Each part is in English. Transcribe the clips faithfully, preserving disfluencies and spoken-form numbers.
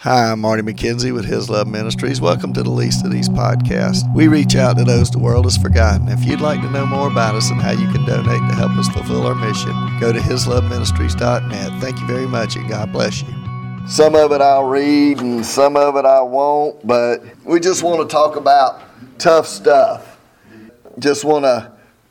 Hi, I'm Marty McKenzie with His Love Ministries. Welcome to the Least of These podcasts. We reach out to those the world has forgotten. If you'd like to know more about us and how you can donate to help us fulfill our mission, go to his love ministries dot net. Thank you very much, and God bless you. Some of it I'll read and some of it I won't, but we just want to talk about tough stuff. Just want to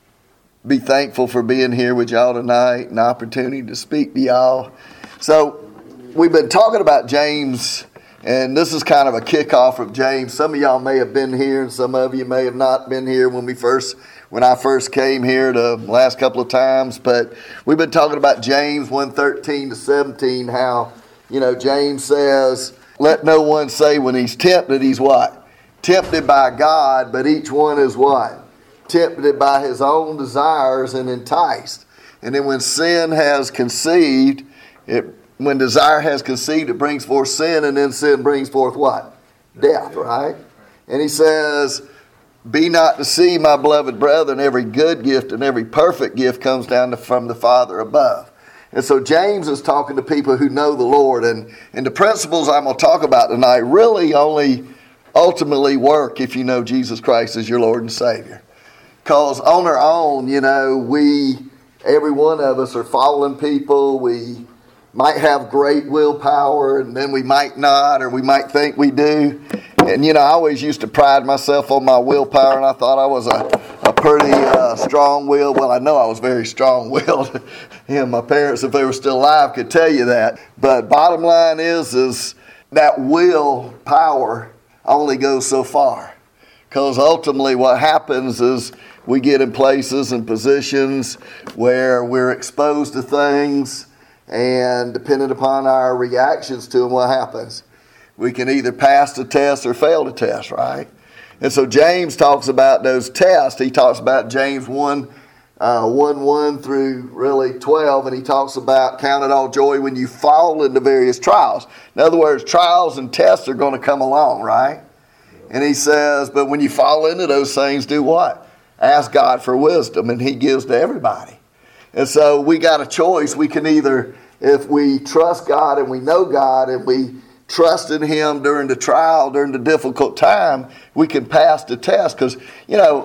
be thankful for being here with y'all tonight, an opportunity to speak to y'all. So, we've been talking about James, and this is kind of a kickoff of James. Some of y'all may have been here, and some of you may have not been here when we first, when I first came here the last couple of times. But we've been talking about James one thirteen to seventeen, how, you know, James says, let no one say when he's tempted, he's what? Tempted by God, but each one is what? Tempted by his own desires and enticed. And then when sin has conceived, it When desire has conceived, it brings forth sin, and then sin brings forth what? Death, right? And he says, be not deceived, my beloved brethren, every good gift and every perfect gift comes down from the Father above. And so James is talking to people who know the Lord, and, and the principles I'm going to talk about tonight really only ultimately work if you know Jesus Christ as your Lord and Savior. Because on our own, you know, we, every one of us are fallen people. We might have great willpower, and then we might not, or we might think we do. And, you know, I always used to pride myself on my willpower, and I thought I was a, a pretty uh, strong-willed. Well, I know I was very strong-willed. You know, my parents, if they were still alive, could tell you that. But bottom line is, is that willpower only goes so far. Because ultimately what happens is we get in places and positions where we're exposed to things, and depending upon our reactions to them, what happens? We can either pass the test or fail the test, right? And so James talks about those tests. He talks about James one, uh, one, one through really twelve, and he talks about count it all joy when you fall into various trials. In other words, trials and tests are going to come along, right? And he says, but when you fall into those things, do what? Ask God for wisdom, and he gives to everybody. And so we got a choice. We can either, if we trust God and we know God and we trust in him during the trial, during the difficult time, we can pass the test. Because, you know,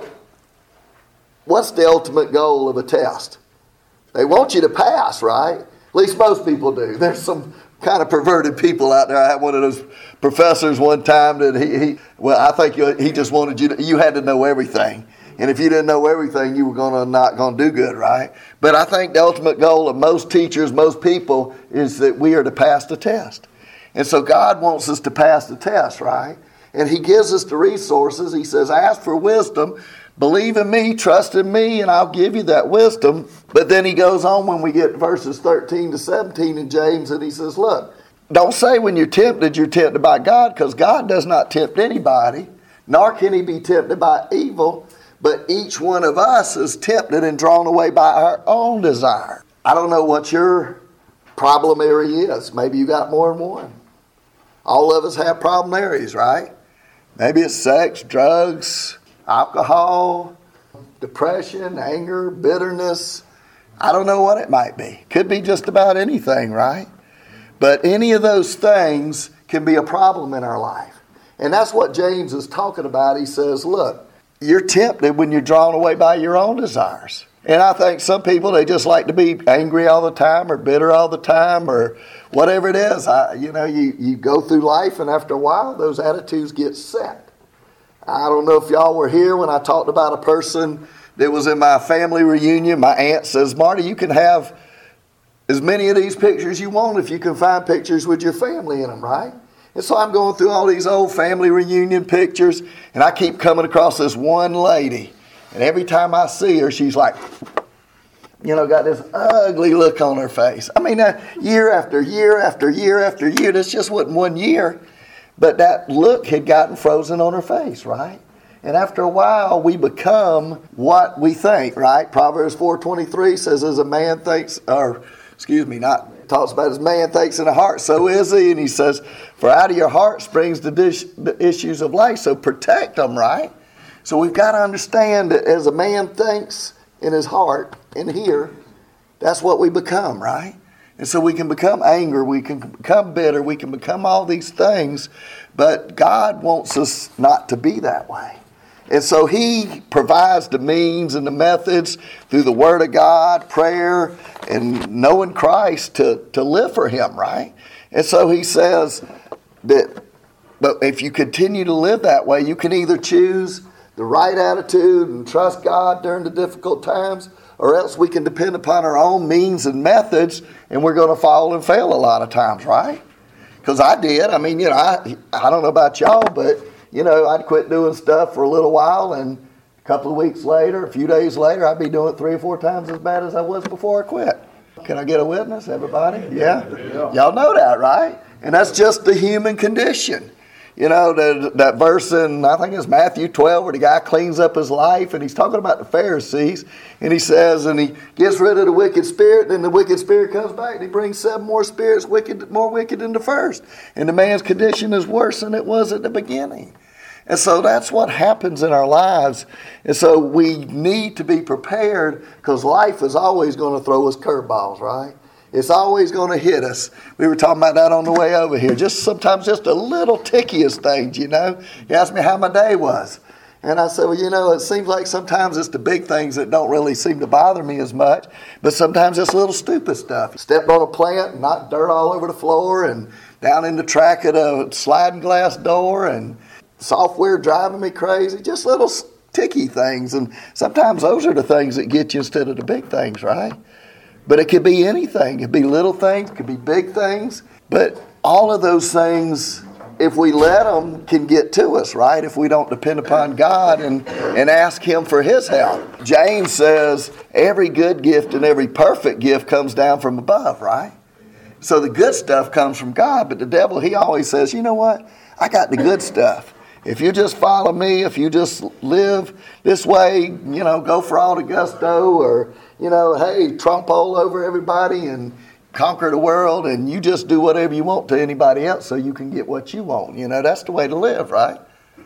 what's the ultimate goal of a test? They want you to pass, right? At least most people do. There's some kind of perverted people out there. I had one of those professors one time that he, he well, I think he just wanted you to, you had to know everything. And if you didn't know everything, you were gonna not going to do good, right? But I think the ultimate goal of most teachers, most people, is that we are to pass the test. And so God wants us to pass the test, right? And he gives us the resources. He says, ask for wisdom, believe in me, trust in me, and I'll give you that wisdom. But then he goes on when we get verses thirteen to seventeen in James, and he says, look, don't say when you're tempted, you're tempted by God, because God does not tempt anybody, nor can he be tempted by evil. But each one of us is tempted and drawn away by our own desire. I don't know what your problem area is. Maybe you got more than one. All of us have problem areas, right? Maybe it's sex, drugs, alcohol, depression, anger, bitterness. I don't know what it might be. Could be just about anything, right? But any of those things can be a problem in our life. And that's what James is talking about. He says, look, you're tempted when you're drawn away by your own desires. And I think some people, they just like to be angry all the time or bitter all the time or whatever it is. I, you know, you, you go through life, and after a while, those attitudes get set. I don't know if y'all were here when I talked about a person that was in my family reunion. My aunt says, Marty, you can have as many of these pictures you want if you can find pictures with your family in them, right? And so I'm going through all these old family reunion pictures, and I keep coming across this one lady. And every time I see her, she's like, you know, got this ugly look on her face. I mean, uh, year after year after year after year, this just wasn't one year. But that look had gotten frozen on her face, right? And after a while, we become what we think, right? Proverbs four twenty-three says, as a man thinks, or excuse me, not talks about as man thinks in the heart, so is he. And he says, for out of your heart springs the, dish, the issues of life. So protect them, right? So we've got to understand that as a man thinks in his heart, in here, that's what we become, right? And so we can become angry, we can become bitter, we can become all these things, but God wants us not to be that way. And so He provides the means and the methods through the Word of God, prayer, and knowing Christ to, to live for Him, right? And so He says that, but if you continue to live that way, you can either choose the right attitude and trust God during the difficult times, or else we can depend upon our own means and methods, and we're going to fall and fail a lot of times, right? Because I did. I mean, you know, I I don't know about y'all, but, you know, I'd quit doing stuff for a little while, and a couple of weeks later, a few days later, I'd be doing it three or four times as bad as I was before I quit. Can I get a witness, everybody? Yeah? Y'all know that, right? And that's just the human condition. You know, the, that verse in, I think it's Matthew twelve, where the guy cleans up his life, and he's talking about the Pharisees, and he says, and he gets rid of the wicked spirit, then the wicked spirit comes back, and he brings seven more spirits wicked, more wicked than the first. And the man's condition is worse than it was at the beginning. And so that's what happens in our lives. And so we need to be prepared, because life is always going to throw us curveballs, right? It's always going to hit us. We were talking about that on the way over here. Just sometimes just the little tickiest things, you know. You asked me how my day was. And I said, well, you know, it seems like sometimes it's the big things that don't really seem to bother me as much. But sometimes it's little stupid stuff. Stepped on a plant and knocked dirt all over the floor, and down in the track of a sliding glass door, and software driving me crazy. Just little ticky things. And sometimes those are the things that get you instead of the big things, right? But it could be anything. It could be little things. It could be big things. But all of those things, if we let them, can get to us, right? If we don't depend upon God and, and ask Him for His help. James says every good gift and every perfect gift comes down from above, right? So the good stuff comes from God. But the devil, he always says, you know what? I got the good stuff. If you just follow me, if you just live this way, you know, go for all the gusto, or, you know, hey, trump all over everybody and conquer the world, and you just do whatever you want to anybody else so you can get what you want. You know, that's the way to live, right?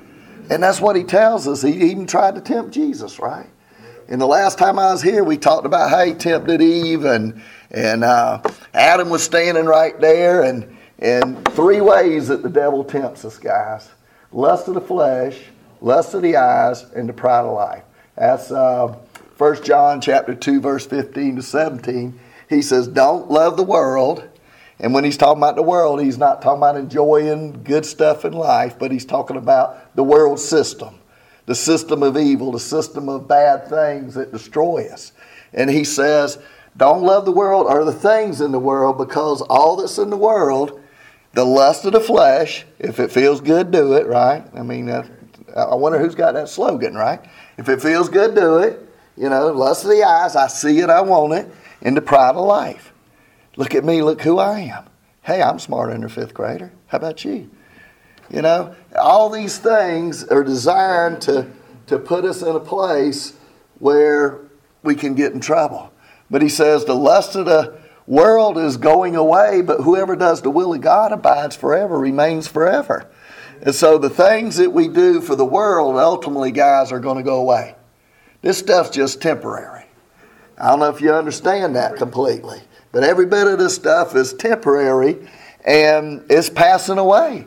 And that's what he tells us. He even tried to tempt Jesus, right? And the last time I was here, we talked about how he tempted Eve, and and uh, Adam was standing right there, and, and three ways that the devil tempts us, guys. Lust of the flesh, lust of the eyes, and the pride of life. That's uh, First John chapter two, verse fifteen to seventeen. He says, don't love the world. And when he's talking about the world, he's not talking about enjoying good stuff in life, but he's talking about the world system, the system of evil, the system of bad things that destroy us. And he says, don't love the world or the things in the world, because all that's in the world, the lust of the flesh, if it feels good, do it, right? I mean, uh, I wonder who's got that slogan, right? If it feels good, do it. You know, lust of the eyes, I see it, I want it. And the pride of life. Look at me, look who I am. Hey, I'm smarter than a fifth grader. How about you? You know, all these things are designed to, to put us in a place where we can get in trouble. But he says the lust of the world is going away, but whoever does the will of God abides forever, remains forever. And so the things that we do for the world, ultimately, guys, are going to go away. This stuff's just temporary. I don't know if you understand that completely, but every bit of this stuff is temporary, and it's passing away.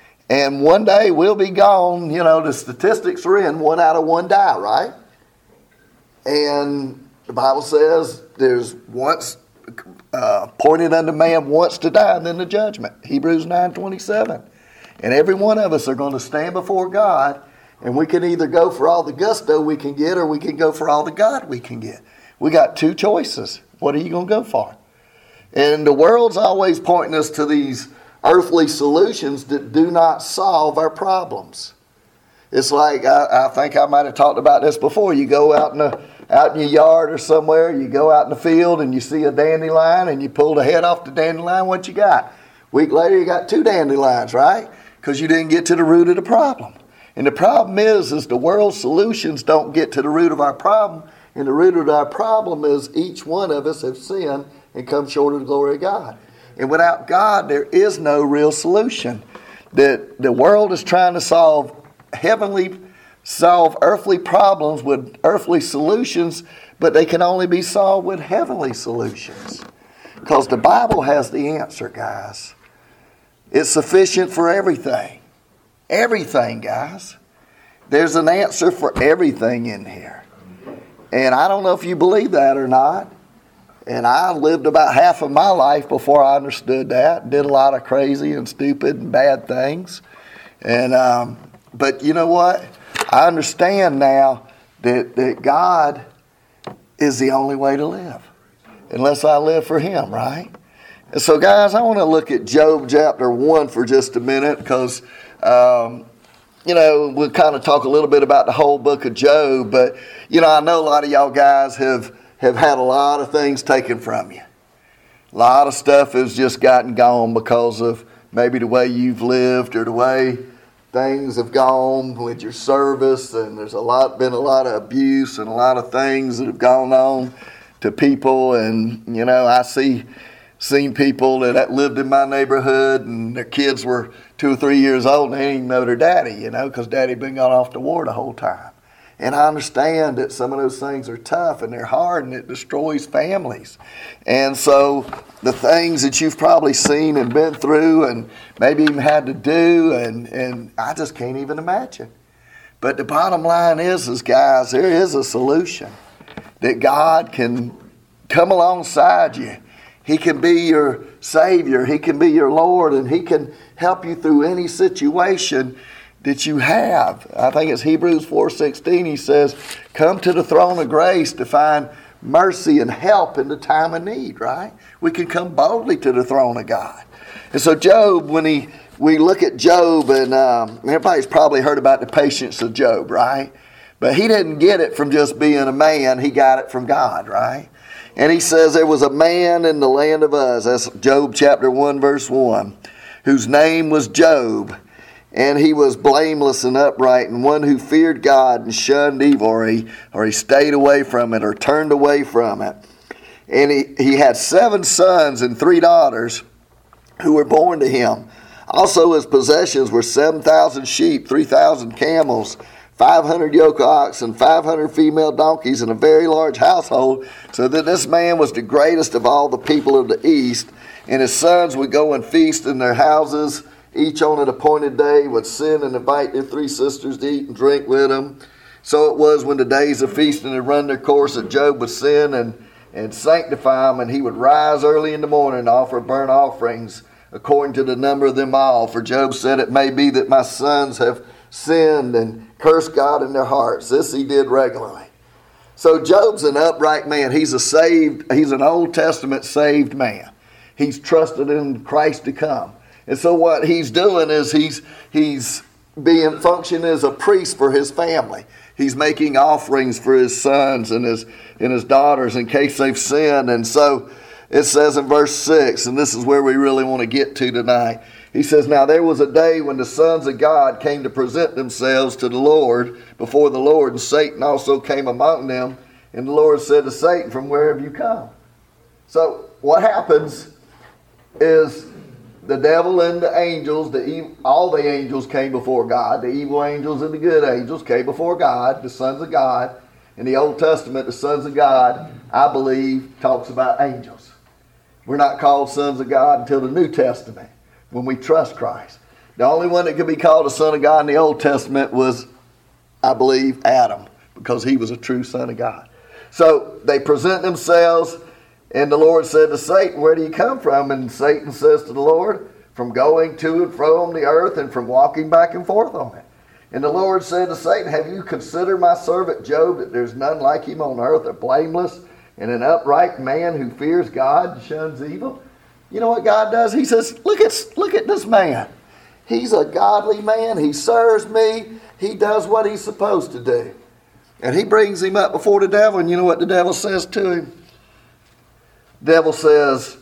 And one day we'll be gone. You know, the statistics are in, one out of one die, right? And the Bible says there's once uh, appointed unto man once to die, and then the judgment. Hebrews nine twenty-seven. And every one of us are going to stand before God, and we can either go for all the gusto we can get, or we can go for all the God we can get. We got two choices. What are you going to go for? And the world's always pointing us to these earthly solutions that do not solve our problems. It's like, I, I think I might have talked about this before. You go out in the out in your yard or somewhere, you go out in the field and you see a dandelion and you pull the head off the dandelion, what you got? A week later you got two dandelions, right? Because you didn't get to the root of the problem. And the problem is, is the world's solutions don't get to the root of our problem. And the root of our problem is each one of us have sinned and come short of the glory of God. And without God, there is no real solution. The, the world is trying to solve heavenly, solve earthly problems with earthly solutions, but they can only be solved with heavenly solutions. Because the Bible has the answer, guys. It's sufficient for everything. Everything, guys. There's an answer for everything in here. And I don't know if you believe that or not. And I lived about half of my life before I understood that. Did a lot of crazy and stupid and bad things. And um, but you know what? I understand now that, that God is the only way to live. Unless I live for Him, right? And so, guys, I want to look at Job chapter one for just a minute because, um, you know, we'll kind of talk a little bit about the whole book of Job. But, you know, I know a lot of y'all guys have, have had a lot of things taken from you. A lot of stuff has just gotten gone because of maybe the way you've lived or the way things have gone with your service. And there's a lot been a lot of abuse and a lot of things that have gone on to people. And, you know, I see seen people that lived in my neighborhood and their kids were two or three years old and they didn't even know their daddy, you know, because daddy had been gone off to war the whole time. And I understand that some of those things are tough and they're hard and it destroys families. And so the things that you've probably seen and been through and maybe even had to do, and, and I just can't even imagine. But the bottom line is, is, guys, there is a solution. That God can come alongside you. He can be your Savior. He can be your Lord. And He can help you through any situation that you have. I think it's Hebrews four sixteen. He says, come to the throne of grace to find mercy and help in the time of need, right? We can come boldly to the throne of God. And so Job, when he we look at Job, and um, everybody's probably heard about the patience of Job, right? But he didn't get it from just being a man. He got it from God, right? And he says there was a man in the land of Uz, that's Job chapter one, verse one, whose name was Job. And he was blameless and upright, and one who feared God and shunned evil, or he, or he stayed away from it, or turned away from it. And he, he had seven sons and three daughters who were born to him. Also his possessions were seven thousand sheep, three thousand camels, five hundred yoke of oxen, five hundred female donkeys, and a very large household, so that this man was the greatest of all the people of the east. And his sons would go and feast in their houses, each on an appointed day, would send and invite their three sisters to eat and drink with them. So it was when the days of feasting had run their course that Job would sin and, and sanctify them, and he would rise early in the morning and offer burnt offerings according to the number of them all. For Job said, it may be that my sons have sinned and cursed God in their hearts. This he did regularly. So Job's an upright man. He's a saved, he's an Old Testament saved man. He's trusted in Christ to come. And so what he's doing is he's he's being functioning as a priest for his family. He's making offerings for his sons and his and his daughters in case they've sinned. And so it says in verse six, and this is where we really want to get to tonight. He says, now there was a day when the sons of God came to present themselves to the Lord, before the Lord, and Satan also came among them. And the Lord said to Satan, from where have you come? So what happens is the devil and the angels, the evil, all the angels came before God. The evil angels and the good angels came before God, the sons of God. In the Old Testament, the sons of God, I believe, talks about angels. We're not called sons of God until the New Testament, when we trust Christ. The only one that could be called a son of God in the Old Testament was, I believe, Adam, because he was a true son of God. So they present themselves, and the Lord said to Satan, where do you come from? And Satan says to the Lord, from going to and from the earth and from walking back and forth on it. And the Lord said to Satan, have you considered my servant Job, that there's none like him on earth, a blameless and an upright man who fears God and shuns evil? You know what God does? He says, look at, look at this man. He's a godly man. He serves me. He does what he's supposed to do. And he brings him up before the devil. And you know what the devil says to him? The devil says,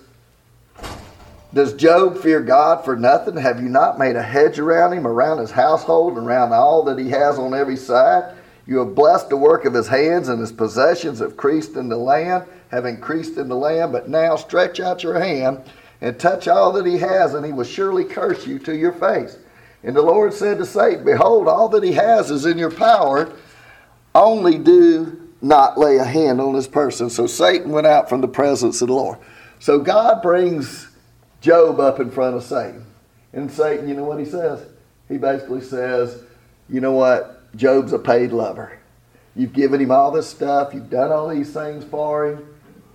does Job fear God for nothing? Have you not made a hedge around him, around his household, and around all that he has on every side? You have blessed the work of his hands, and his possessions have increased in the land, have increased in the land. But now stretch out your hand and touch all that he has, and he will surely curse you to your face. And the Lord said to Satan, behold, all that he has is in your power. Only do not lay a hand on this person. So Satan went out from the presence of the Lord. so God brings Job up in front of Satan. And Satan, you know what he says? He basically says, you know what? Job's a paid lover. You've given him all this stuff. You've done all these things for him.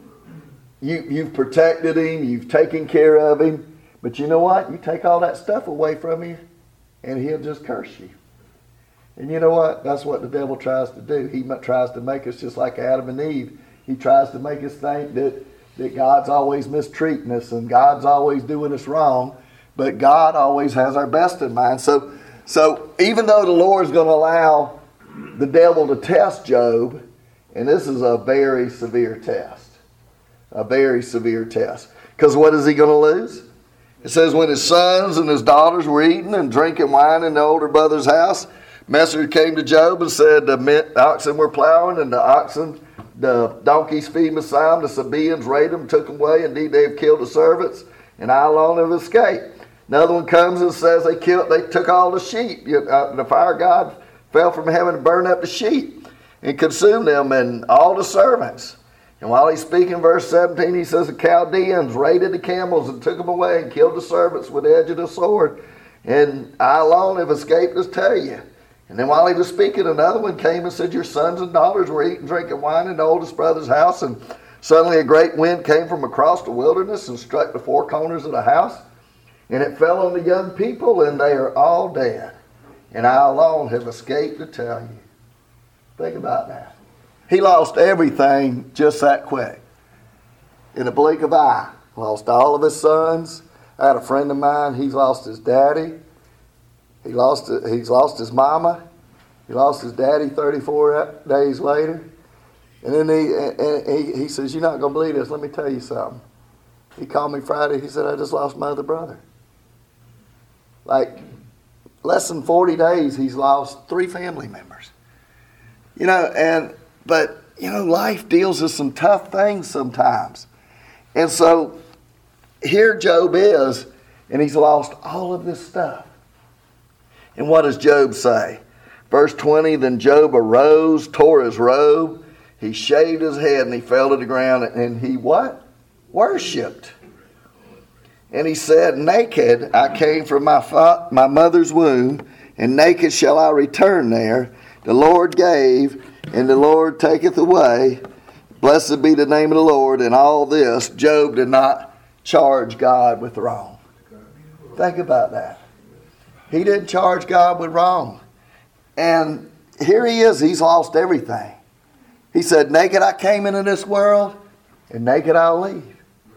You, you've protected him. You've taken care of him. But you know what? You take all that stuff away from him, and he'll just curse you. And you know what? That's what the devil tries to do. He tries to make us just like Adam and Eve. He tries to make us think that, that God's always mistreating us and God's always doing us wrong. But God always has our best in mind. So, so even though the Lord is going to allow the devil to test Job, and this is a very severe test. A very severe test. Because what is he going to lose? It says, when his sons and his daughters were eating and drinking wine in the older brother's house, messenger came to Job and said, the oxen were plowing, and the oxen, the donkeys feeding beside them. The Sabaeans raided them, took them away. Indeed, they have killed the servants, and I alone have escaped. Another one comes and says they killed, they took all the sheep. The fire God fell from heaven and burned up the sheep and consumed them and all the servants. And while he's speaking, verse seventeen, he says the Chaldeans raided the camels and took them away and killed the servants with the edge of the sword. And I alone have escaped to tell you. And then while he was speaking, another one came and said, your sons and daughters were eating, drinking wine in the oldest brother's house. And suddenly a great wind came from across the wilderness and struck the four corners of the house. And it fell on the young people, and they are all dead. And I alone have escaped to tell you. Think about that. He lost everything just that quick. In a blink of an eye. Lost all of his sons. I had a friend of mine, he's lost his daddy. He lost, he's lost his mama. He lost his daddy thirty-four days later. And then he, and he, he says, you're not going to believe this. Let me tell you something. He called me Friday. He said, I just lost my other brother. Like, less than forty days, he's lost three family members. You know, and, but, you know, life deals with some tough things sometimes. And so, here Job is, and he's lost all of this stuff. And what does Job say? Verse twenty, then Job arose, tore his robe, he shaved his head, and he fell to the ground, and he what? Worshipped. And he said, naked I came from my fa- my mother's womb, and naked shall I return there. The Lord gave, and the Lord taketh away. Blessed be the name of the Lord. And all this, Job did not charge God with wrong. Think about that. He didn't charge God with wrong. And here he is. He's lost everything. He said, naked I came into this world, and naked I'll leave.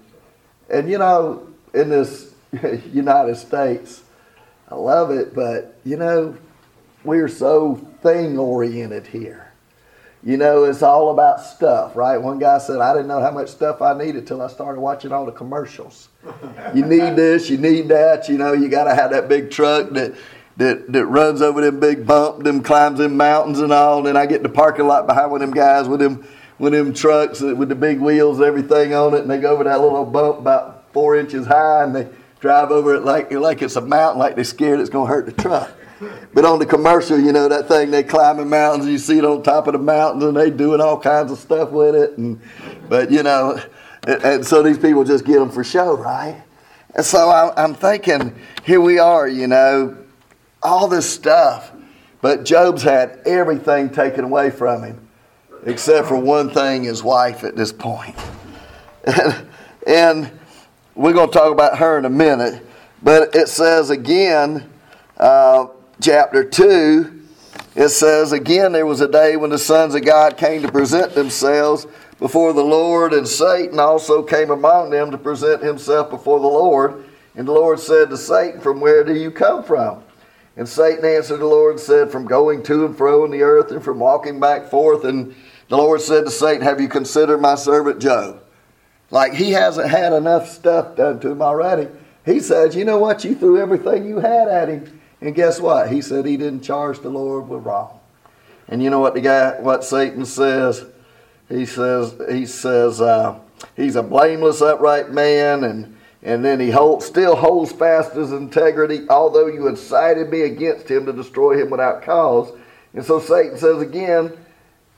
And you know, in this United States, I love it, but you know, we're so thing-oriented here. You know, it's all about stuff, right? One guy said, I didn't know how much stuff I needed till I started watching all the commercials. You need this, you need that, you know, you got to have that big truck that, that that runs over them big bumps, them climbs them mountains and all. And then I get in the parking lot behind one of them guys with them, with them trucks with the big wheels, everything on it, and they go over that little bump about four inches high, and they drive over it like, like it's a mountain, like they're scared it's going to hurt the truck. But on the commercial, you know, that thing, they climbing mountains, you see it on top of the mountains, and they doing all kinds of stuff with it. And But, you know, and, and so these people just get them for show, right? And so I, I'm thinking, here we are, you know, all this stuff. But Job's had everything taken away from him, except for one thing, his wife at this point. And, and we're going to talk about her in a minute. But it says again, uh, chapter two, it says, again, there was a day when the sons of God came to present themselves before the Lord, and Satan also came among them to present himself before the Lord. And the Lord said to Satan, from where do you come from? And Satan answered the Lord and said, from going to and fro in the earth and from walking back forth. And the Lord said to Satan, have you considered my servant Job? Like he hasn't had enough stuff done to him already. He says, you know what? You threw everything you had at him. And guess what? He said he didn't charge the Lord with wrong. And you know what the guy, what Satan says? He says, he says, uh, he's a blameless, upright man, and and then he hold, still holds fast his integrity, although you incited me against him to destroy him without cause. And so Satan says again,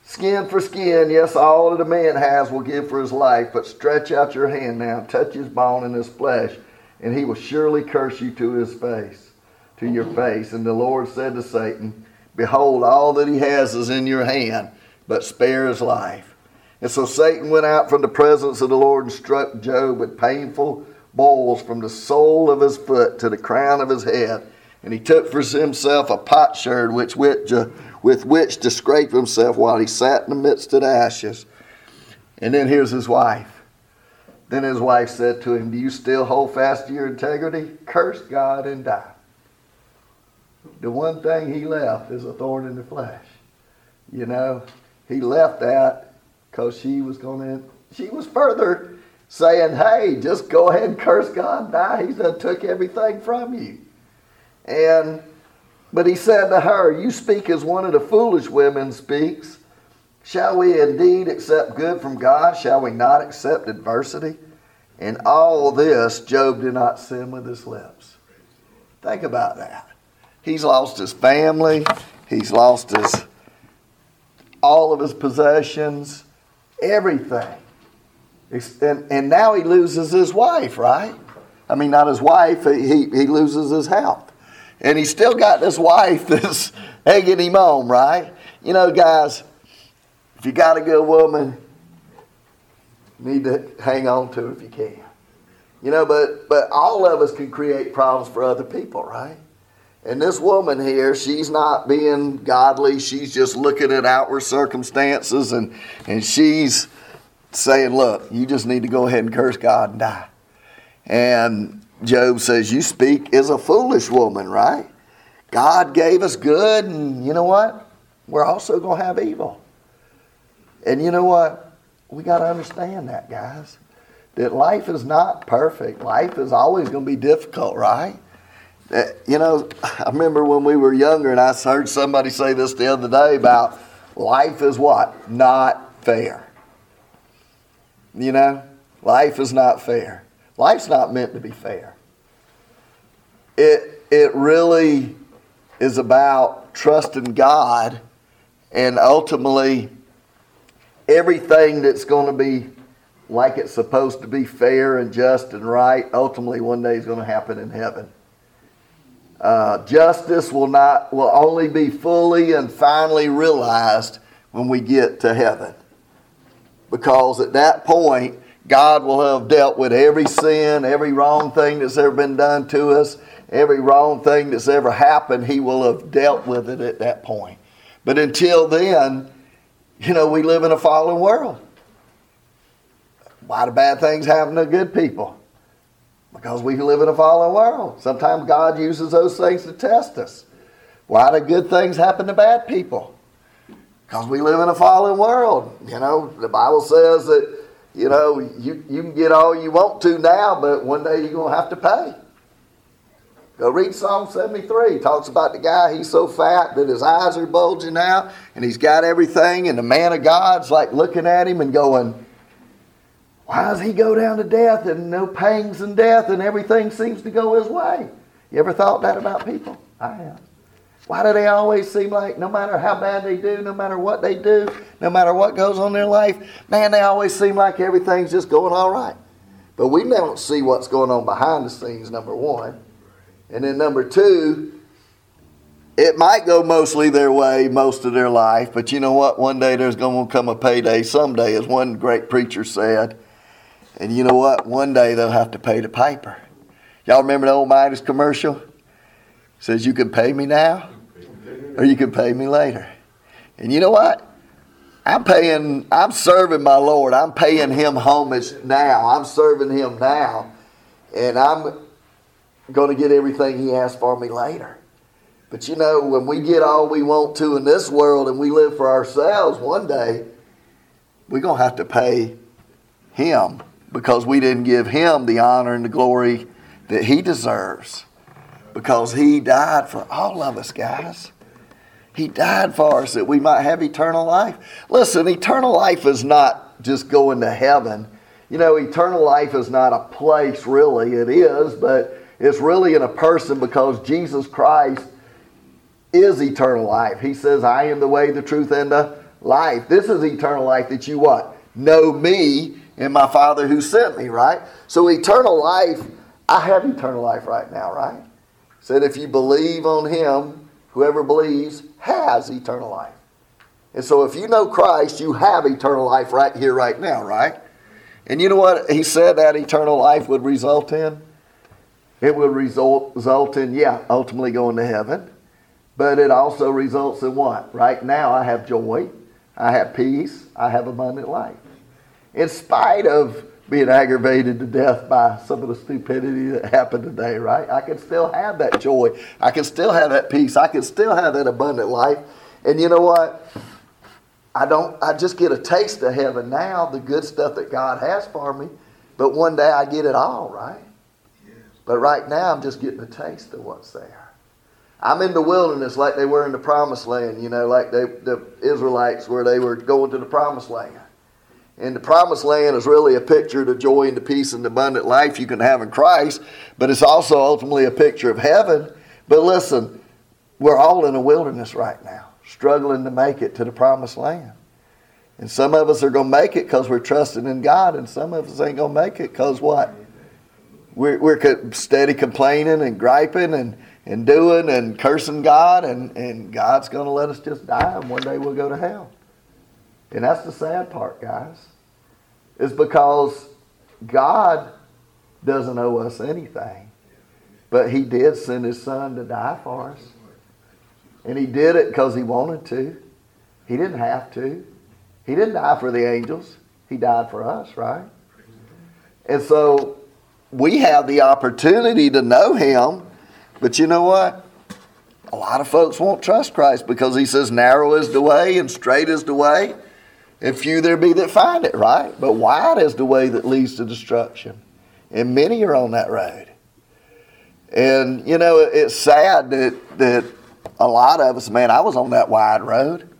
Skin for skin, yes, all that a man has will give for his life, but stretch out your hand now, touch his bone and his flesh, and he will surely curse you to his face, to your face. And the Lord said to Satan, behold, all that he has is in your hand, but spare his life. And so Satan went out from the presence of the Lord and struck Job with painful boils from the sole of his foot to the crown of his head. And he took for himself a potsherd which, which, uh, with which to scrape himself while he sat in the midst of the ashes. And then here's his wife. Then his wife said to him, do you still hold fast to your integrity? Curse God and die. The one thing he left is a thorn in the flesh. You know, he left that because she was going to, she was further saying, hey, just go ahead and curse God and die. He's done took everything from you. And, but he said to her, you speak as one of the foolish women speaks. Shall we indeed accept good from God? Shall we not accept adversity? In all this, Job did not sin with his lips. Think about that. He's lost his family. He's lost his, all of his possessions, everything. And, and now he loses his wife, right? I mean, not his wife. He, he loses his health. And he's still got this wife that's egging him on, right? You know, guys, if you got a good woman, you need to hang on to her if you can. You know, but, but all of us can create problems for other people, right? And this woman here, she's not being godly. She's just looking at outward circumstances, and, and she's saying, look, you just need to go ahead and curse God and die. And Job says, you speak as a foolish woman, right? God gave us good, and you know what? We're also going to have evil. And you know what? We got to understand that, guys. That life is not perfect. Life is always going to be difficult, right? That, you know, I remember when we were younger, and I heard somebody say this the other day about life is what? Not fair. You know? Life is not fair. Life's not meant to be fair. It it really is about trusting God, and ultimately everything that's going to be like it's supposed to be fair and just and right, ultimately one day is going to happen in heaven. Uh, justice will not will only be fully and finally realized when we get to heaven, because at that point God will have dealt with every sin, every wrong thing that's ever been done to us, every wrong thing that's ever happened. He will have dealt with it at that point. But until then, you know, we live in a fallen world. Why do bad things happen to good people? Because we live in a fallen world. Sometimes God uses those things to test us. Why do good things happen to bad people? Because we live in a fallen world. You know, the Bible says that, you know, you, you can get all you want to now, but one day you're going to have to pay. Go read Psalm seventy-three. It talks about the guy, he's so fat that his eyes are bulging out, and he's got everything, and the man of God's like looking at him and going, why does he go down to death and no pangs in death and everything seems to go his way? You ever thought that about people? I have. Why do they always seem like no matter how bad they do, no matter what they do, no matter what goes on in their life, man, they always seem like everything's just going all right. But we don't see what's going on behind the scenes, number one. And then number two, it might go mostly their way most of their life, but you know what? One day there's going to come a payday someday, as one great preacher said. And you know what? One day they'll have to pay the piper. Y'all remember the old Midas commercial? It says you can pay me now or you can pay me later. And you know what? I'm paying, I'm serving my Lord. I'm paying him homage now. I'm serving him now. And I'm going to get everything he has for me later. But you know, when we get all we want to in this world and we live for ourselves, one day we're going to have to pay him, because we didn't give him the honor and the glory that he deserves, because he died for all of us, guys. He died for us that we might have eternal life. Listen, eternal life is not just going to heaven. You know, eternal life is not a place, really. It is, but it's really in a person, because Jesus Christ is eternal life. He says, I am the way, the truth, and the life. This is eternal life, that you what? Know me and my Father who sent me, right? So eternal life, I have eternal life right now, right? Said if you believe on him, whoever believes has eternal life. And so if you know Christ, you have eternal life right here, right now, right? And you know what he said that eternal life would result in? It would result, result in, yeah, ultimately going to heaven. But it also results in what? Right now I have joy, I have peace, I have abundant life. In spite of being aggravated to death by some of the stupidity that happened today, right? I can still have that joy. I can still have that peace. I can still have that abundant life. And you know what? I don't, I just get a taste of heaven now, the good stuff that God has for me. But one day I get it all, right? Yes. But right now I'm just getting a taste of what's there. I'm in the wilderness like they were in the promised land, you know, like they, the Israelites where they were going to the promised land. And the promised land is really a picture of the joy and the peace and the abundant life you can have in Christ. But it's also ultimately a picture of heaven. But listen, we're all in a wilderness right now, struggling to make it to the promised land. And some of us are going to make it because we're trusting in God. And some of us ain't going to make it because what? We're, we're steady complaining and griping and, and doing and cursing God. And, and God's going to let us just die. And one day we'll go to hell. And that's the sad part, guys, is because God doesn't owe us anything. But he did send his son to die for us. And he did it because he wanted to. He didn't have to. He didn't die for the angels. He died for us, right? And so we have the opportunity to know him. But you know what? A lot of folks won't trust Christ because he says narrow is the way and straight is the way. And few there be that find it, right? But wide is the way that leads to destruction. And many are on that road. And, you know, it's sad that, that a lot of us, man, I was on that wide road.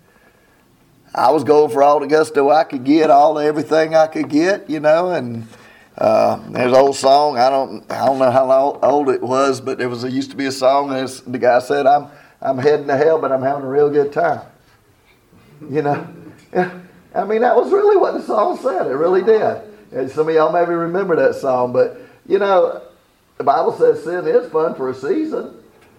I was going for all the gusto I could get, all the everything I could get, you know. And uh, there's an old song, I don't I don't know how long, old it was, but there was there used to be a song, and the guy said, I'm, I'm heading to hell, but I'm having a real good time. You know? I mean, that was really what the song said. It really did. And some of y'all maybe remember that song. But, you know, the Bible says sin is fun for a season.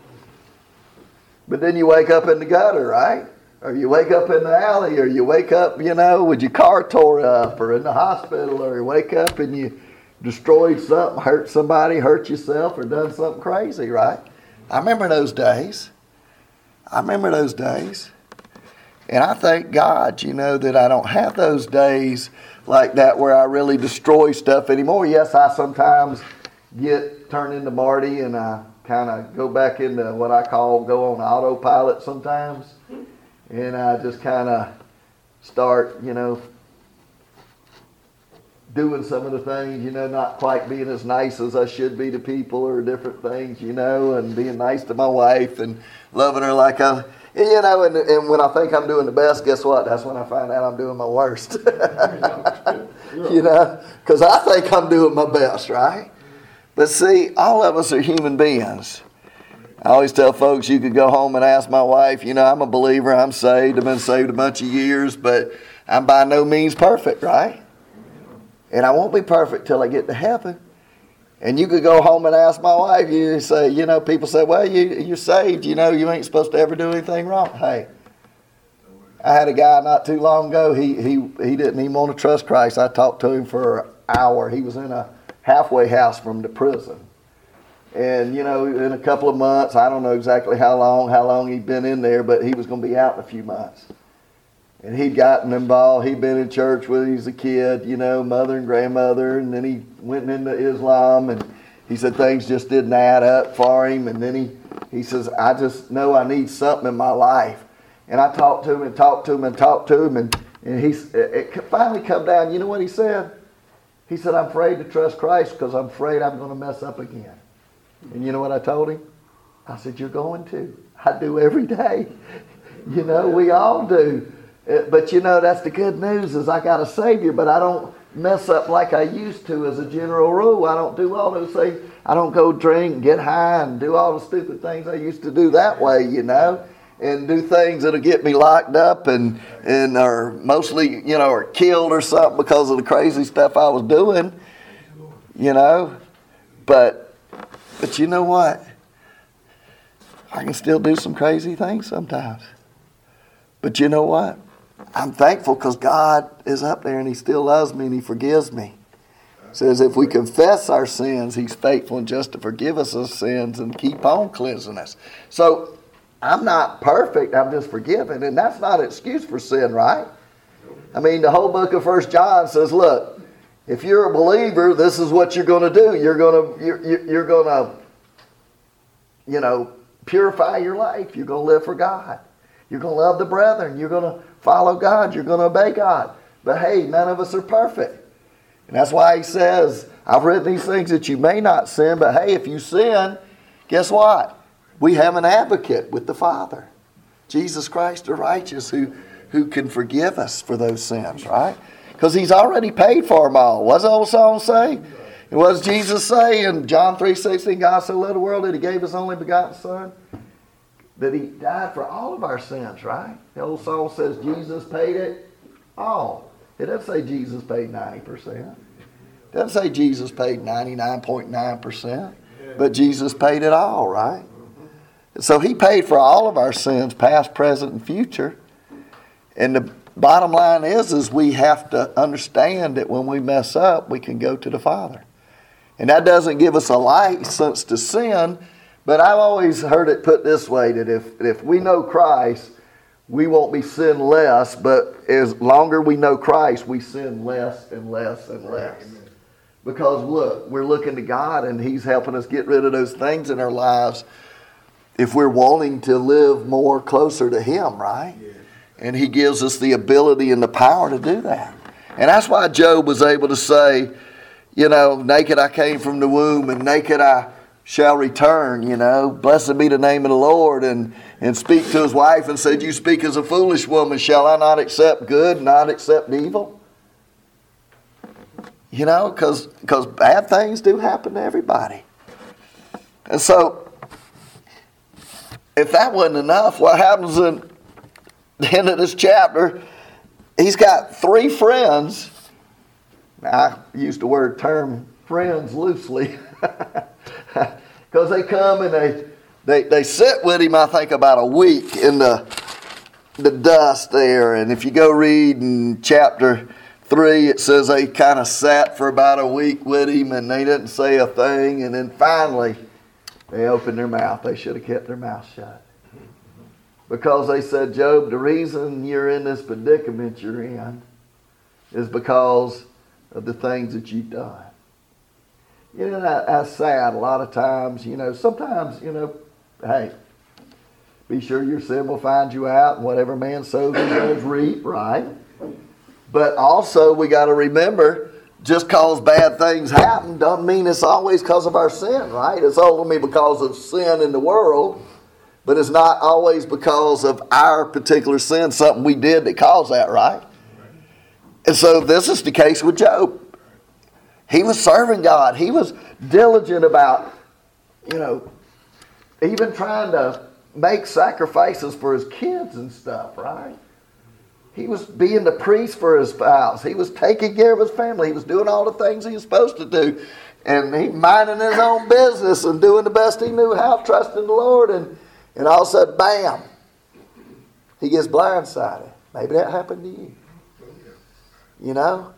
But then you wake up in the gutter, right? Or you wake up in the alley. Or you wake up, you know, with your car tore up. Or in the hospital. Or you wake up and you destroyed something, hurt somebody, hurt yourself, or done something crazy, right? I remember those days. I remember those days. And I thank God, you know, that I don't have those days like that where I really destroy stuff anymore. Yes, I sometimes get turned into Marty and I kind of go back into what I call go on autopilot sometimes. And I just kind of start, you know, doing some of the things, you know, not quite being as nice as I should be to people or different things, you know, and being nice to my wife and loving her like I... You know, and, and when I think I'm doing the best, guess what? That's when I find out I'm doing my worst. You know, because I think I'm doing my best, right? But see, all of us are human beings. I always tell folks you could go home and ask my wife, you know, I'm a believer, I'm saved, I've been saved a bunch of years, but I'm by no means perfect, right? And I won't be perfect till I get to heaven. And you could go home and ask my wife, you say, you know, people say, well, you, you're saved, you know, you ain't supposed to ever do anything wrong. Hey, I had a guy not too long ago, he he he didn't even want to trust Christ. I talked to him for an hour. He was in a halfway house from the prison. And, you know, in a couple of months, I don't know exactly how long, how long he'd been in there, but he was going to be out in a few months. And he'd gotten involved. He'd been in church when he was a kid, you know, mother and grandmother. And then he went into Islam. And he said things just didn't add up for him. And then he, he says, I just know I need something in my life. And I talked to him and talked to him and talked to him. And, and he, it finally come down. You know what he said? He said, I'm afraid to trust Christ because I'm afraid I'm going to mess up again. And you know what I told him? I said, you're going to. I do every day. You know, we all do. But you know, that's the good news is I got a Savior, but I don't mess up like I used to as a general rule. I don't do all those things. I don't go drink, get high, and do all the stupid things I used to do that way, you know. and do things that'll get me locked up and and or mostly, you know, or killed or something because of the crazy stuff I was doing, you know. But but you know what? I can still do some crazy things sometimes. But you know what? I'm thankful because God is up there and He still loves me and He forgives me. It says if we confess our sins, He's faithful and just to forgive us our sins and keep on cleansing us. So I'm not perfect, I'm just forgiven. And that's not an excuse for sin, right? I mean, the whole book of First John says, look, if you're a believer, this is what you're going to do. You're going to, you're, you're going to, you know, purify your life. You're going to live for God. You're going to love the brethren. You're going to follow God. You're going to obey God. But hey, none of us are perfect. And that's why He says, I've written these things that you may not sin. But hey, if you sin, guess what? We have an advocate with the Father. Jesus Christ the righteous who, who can forgive us for those sins, right? Because He's already paid for them all. What's the old song say? And what does Jesus say in John three sixteen? God so loved the world that He gave His only begotten Son. That He died for all of our sins, right? The old song says Jesus paid it all. It doesn't say Jesus paid ninety percent. It doesn't say Jesus paid ninety-nine point nine percent. But Jesus paid it all, right? So He paid for all of our sins, past, present, and future. And the bottom line is, is we have to understand that when we mess up, we can go to the Father. And that doesn't give us a license to sin, but I've always heard it put this way, that if, if we know Christ, we won't be sinless, but as longer we know Christ, we sin less and less and less. Because look, we're looking to God and He's helping us get rid of those things in our lives if we're wanting to live more closer to Him, right? And He gives us the ability and the power to do that. And that's why Job was able to say, you know, naked I came from the womb and naked I shall return, you know. Blessed be the name of the Lord. And, and speak to his wife and said, you speak as a foolish woman. Shall I not accept good, not accept evil? You know, because because bad things do happen to everybody. And so, if that wasn't enough, what happens in the end of this chapter, he's got three friends. Now, I use the word term friends loosely. Because they come and they, they they sit with him, I think, about a week in the, the dust there. And if you go read in chapter three, it says they kind of sat for about a week with him and they didn't say a thing. And then finally, they opened their mouth. They should have kept their mouth shut. Because they said, Job, the reason you're in this predicament you're in is because of the things that you've done. You know, that, that's sad a lot of times. You know, sometimes, you know, hey, be sure your sin will find you out, and whatever man sows, he does reap, right? But also, we got to remember, just because bad things happen doesn't mean it's always because of our sin, right? It's only because of sin in the world, but it's not always because of our particular sin, something we did that caused that, right? And so this is the case with Job. He was serving God. He was diligent about, you know, even trying to make sacrifices for his kids and stuff, right? He was being the priest for his spouse. He was taking care of his family. He was doing all the things he was supposed to do. And he minding his own business and doing the best he knew how, trusting the Lord. And, and all of a sudden, bam, he gets blindsided. Maybe that happened to you. You know?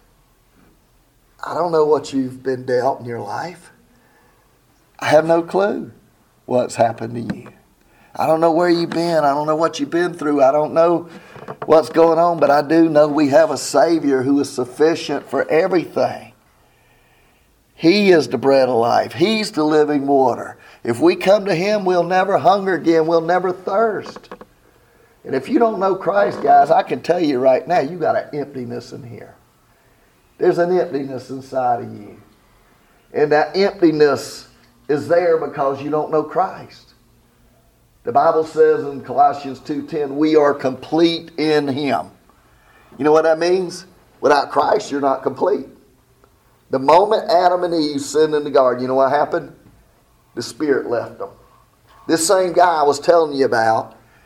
I don't know what you've been dealt in your life. I have no clue what's happened to you. I don't know where you've been. I don't know what you've been through. I don't know what's going on, but I do know we have a Savior who is sufficient for everything. He is the bread of life. He's the living water. If we come to Him, we'll never hunger again. We'll never thirst. And if you don't know Christ, guys, I can tell you right now, you got an emptiness in here. There's an emptiness inside of you. And that emptiness is there because you don't know Christ. The Bible says in Colossians two ten, we are complete in Him. You know what that means? Without Christ, you're not complete. The moment Adam and Eve sinned in the garden, you know what happened? The Spirit left them. This same guy I was telling you about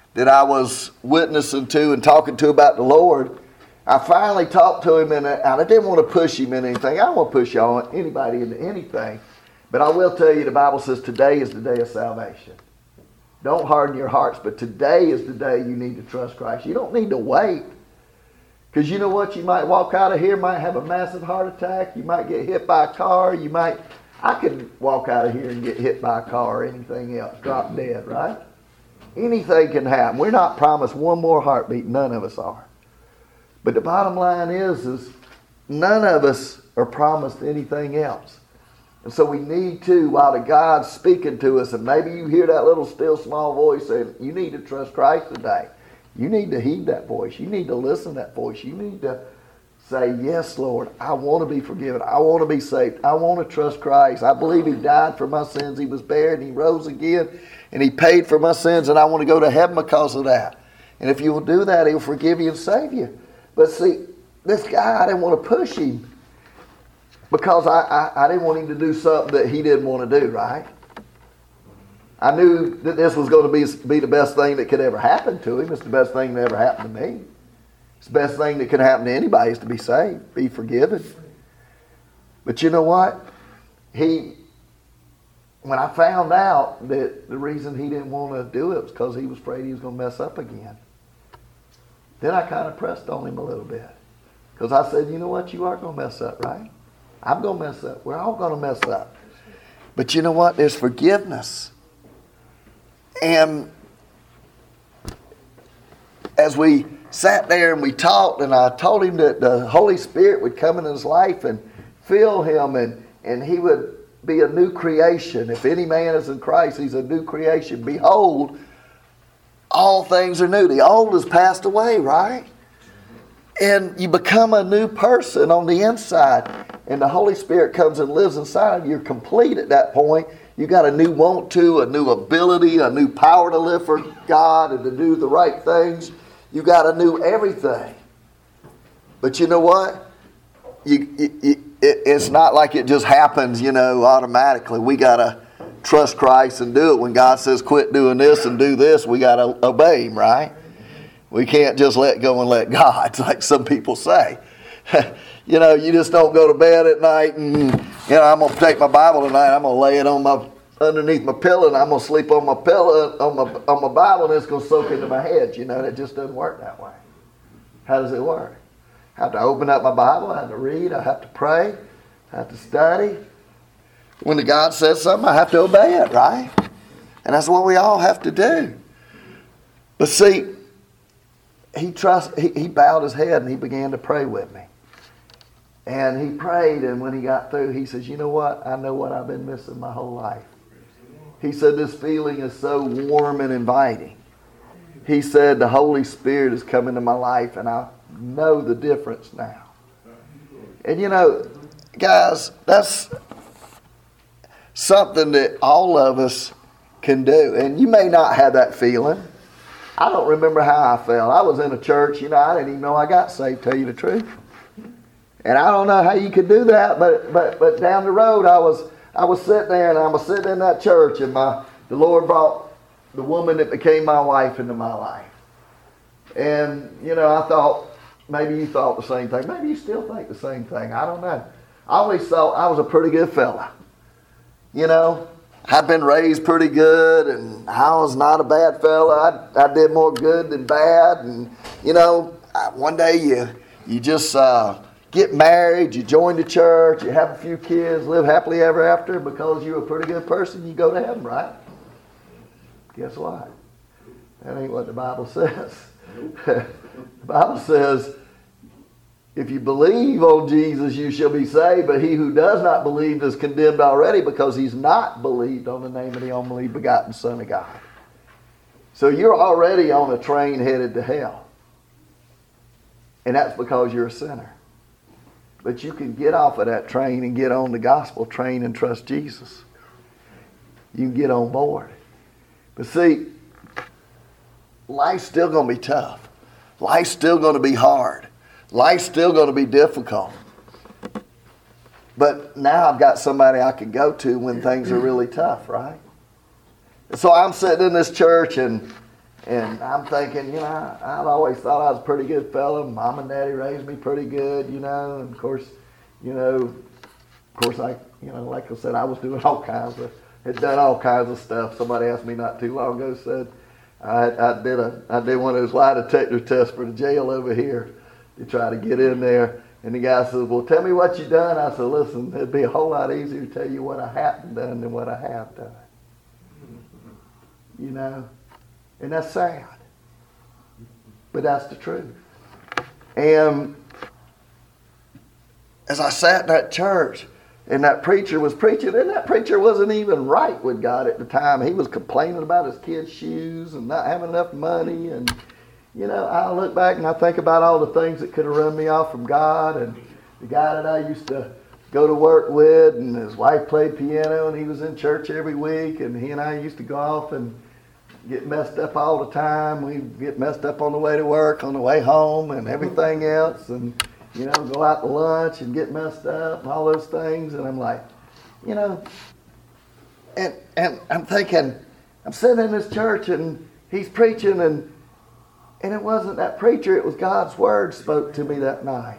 that I was witnessing to and talking to about the Lord, I finally talked to him, and I didn't want to push him in anything. I don't want to push y'all, anybody into anything. But I will tell you, the Bible says today is the day of salvation. Don't harden your hearts, but today is the day you need to trust Christ. You don't need to wait. Because you know what? You might walk out of here, might have a massive heart attack. You might get hit by a car. You might, I could walk out of here and get hit by a car or anything else, drop dead, right? Anything can happen. We're not promised one more heartbeat. None of us are. But the bottom line is, is none of us are promised anything else. And so we need to, while the God's speaking to us, and maybe you hear that little still small voice saying, you need to trust Christ today. You need to heed that voice. You need to listen to that voice. You need to say, yes, Lord, I want to be forgiven. I want to be saved. I want to trust Christ. I believe He died for my sins. He was buried and He rose again. And He paid for my sins. And I want to go to heaven because of that. And if you will do that, He'll forgive you and save you. But see, this guy, I didn't want to push him. Because I, I, I didn't want him to do something that he didn't want to do, right? I knew that this was going to be, be the best thing that could ever happen to him. It's the best thing that ever happened to me. It's the best thing that can happen to anybody is to be saved, be forgiven. But you know what? He, when I found out that the reason he didn't want to do it was because he was afraid he was going to mess up again, then I kind of pressed on him a little bit. Because I said, you know what? You are going to mess up, right? I'm going to mess up. We're all going to mess up. But you know what? There's forgiveness. And as we sat there and we talked, and I told him that the Holy Spirit would come in his life and fill him, and, and he would be a new creation. If any man is in Christ, he's a new creation. Behold, all things are new. The old has passed away, right? And you become a new person on the inside. And the Holy Spirit comes and lives inside of you. You're complete at that point. You got a new want to, a new ability, a new power to live for God and to do the right things. You got a new everything. But you know what? You, you, it, it's not like it just happens, you know, automatically. We got to trust Christ and do it. When God says quit doing this and do this, we got to obey Him, right? We can't just let go and let God, like some people say. You know, you just don't go to bed at night and, you know, I'm going to take my Bible tonight, I'm going to lay it on my underneath my pillow, and I'm going to sleep on my pillow, on my, on my Bible, and it's going to soak into my head. You know, it just doesn't work that way. How does it work? I have to open up my Bible, I have to read, I have to pray, I have to study. When the God says something, I have to obey it, right? And that's what we all have to do. But see, he trust, he, he bowed his head and he began to pray with me. And he prayed, and when he got through, he says, you know what? I know what I've been missing my whole life. He said, this feeling is so warm and inviting. He said, the Holy Spirit has come into my life, and I know the difference now. And you know, guys, that's something that all of us can do. And you may not have that feeling. I don't remember how I felt. I was in a church, you know, I didn't even know I got saved, tell you the truth. And I don't know how you could do that, but but but down the road I was I was sitting there, and I was sitting in that church, and my the Lord brought the woman that became my wife into my life. And you know, I thought maybe you thought the same thing. Maybe you still think the same thing. I don't know. I always thought I was a pretty good fella. You know, I'd been raised pretty good, and I was not a bad fella. I I did more good than bad, and you know, one day you you just. Uh, Get married, you join the church, you have a few kids, live happily ever after because you're a pretty good person, you go to heaven, right? Guess what? That ain't what the Bible says. The Bible says, if you believe on Jesus, you shall be saved, but he who does not believe is condemned already because he's not believed on the name of the only begotten Son of God. So you're already on a train headed to hell. And that's because you're a sinner. But you can get off of that train and get on the gospel train and trust Jesus. You can get on board. But see, life's still going to be tough. Life's still going to be hard. Life's still going to be difficult. But now I've got somebody I can go to when things are really tough, right? And so I'm sitting in this church, and And I'm thinking, you know, I, I've always thought I was a pretty good fellow. Mom and Daddy raised me pretty good, you know. And of course, you know, of course I, you know, like I said, I was doing all kinds of, had done all kinds of stuff. Somebody asked me not too long ago, said I, I did a, I did one of those lie detector tests for the jail over here to try to get in there. And the guy says, well, tell me what you done. I said, listen, it'd be a whole lot easier to tell you what I haven't done than what I have done. You know, and that's sad. But that's the truth. And as I sat in that church, and that preacher was preaching, and that preacher wasn't even right with God at the time. He was complaining about his kids' shoes and not having enough money. And, you know, I look back and I think about all the things that could have run me off from God. And the guy that I used to go to work with, and his wife played piano, and he was in church every week. And he and I used to go off and get messed up all the time. We'd get messed up on the way to work, on the way home, and everything else. And you know, go out to lunch and get messed up and all those things. And I'm like, you know, and and I'm thinking, I'm sitting in this church and he's preaching, and and it wasn't that preacher, it was God's word spoke to me that night.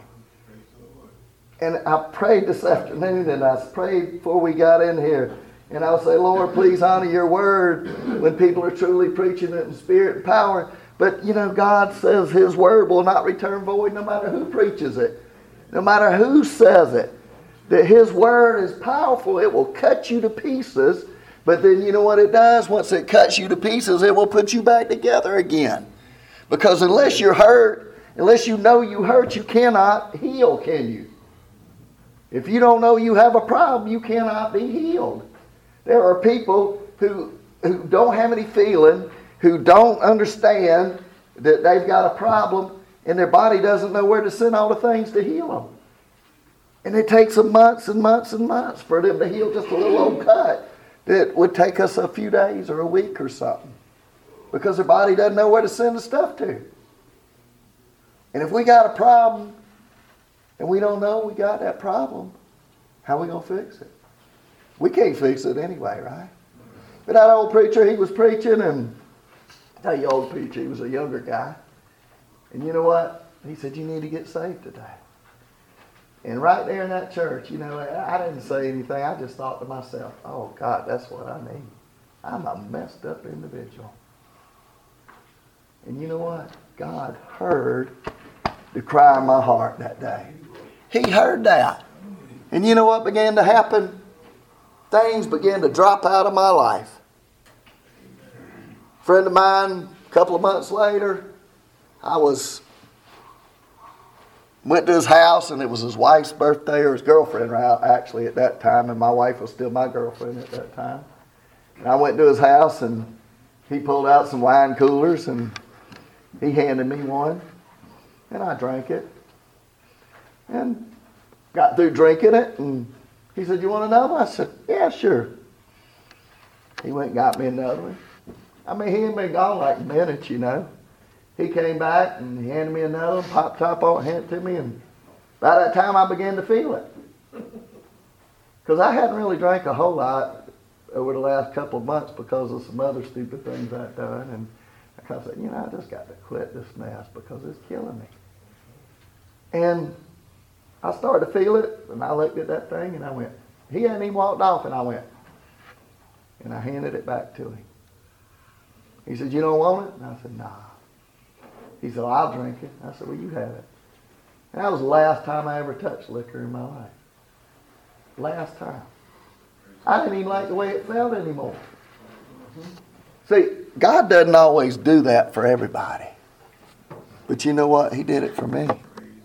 And I prayed this afternoon, and I prayed before we got in here. And I'll say, Lord, please honor your word when people are truly preaching it in spirit and power. But, you know, God says his word will not return void no matter who preaches it, no matter who says it. That his word is powerful. It will cut you to pieces. But then you know what it does? Once it cuts you to pieces, it will put you back together again. Because unless you're hurt, unless you know you hurt, you cannot heal, can you? If you don't know you have a problem, you cannot be healed. There are people who, who don't have any feeling, who don't understand that they've got a problem, and their body doesn't know where to send all the things to heal them. And it takes them months and months and months for them to heal just a little old cut that would take us a few days or a week or something, because their body doesn't know where to send the stuff to. And if we got a problem and we don't know we got that problem, how are we going to fix it? We can't fix it anyway, right? But that old preacher, he was preaching, and I tell you, old preacher, he was a younger guy. And you know what? He said, you need to get saved today. And right there in that church, you know, I didn't say anything. I just thought to myself, oh, God, that's what I need. I'm a messed up individual. And you know what? God heard the cry of my heart that day. He heard that. And you know what began to happen? Things began to drop out of my life. A friend of mine, a couple of months later, I was went to his house, and it was his wife's birthday, or his girlfriend actually at that time, and my wife was still my girlfriend at that time. And I went to his house, and he pulled out some wine coolers, and he handed me one, and I drank it, and got through drinking it, and he said, you want another one? I said, yeah, sure. He went and got me another one. I mean, he had been gone like minutes, you know. He came back and he handed me another one, popped top on it, handed it to me, and by that time I began to feel it. Because I hadn't really drank a whole lot over the last couple of months because of some other stupid things I'd done. And I kind of said, you know, I just got to quit this mess because it's killing me. And I started to feel it, and I looked at that thing, and I went, he hadn't even walked off, and I went, and I handed it back to him. He said, you don't want it? And I said, nah. He said, well, I'll drink it. I said, well, you have it. And that was the last time I ever touched liquor in my life. Last time. I didn't even like the way it felt anymore. See, God doesn't always do that for everybody. But you know what? He did it for me.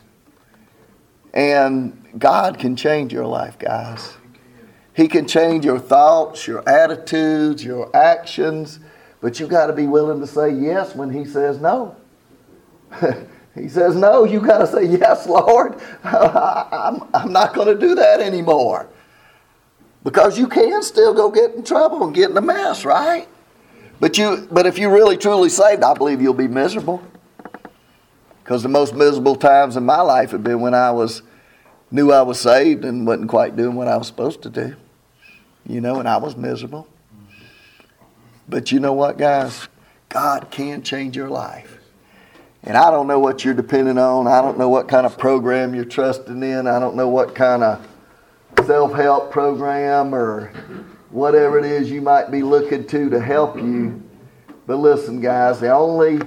And God can change your life, guys. He can change your thoughts, your attitudes, your actions. But you got to be willing to say yes when he says no. He says no, you got to say yes, Lord. I'm, I'm not going to do that anymore. Because you can still go get in trouble and get in a mess, right? But you, but if you're really truly saved, I believe you'll be miserable. Because the most miserable times in my life have been when I was knew I was saved and wasn't quite doing what I was supposed to do. You know, and I was miserable. But you know what, guys? God can change your life. And I don't know what you're depending on. I don't know what kind of program you're trusting in. I don't know what kind of self-help program or whatever it is you might be looking to to help you. But listen, guys, the only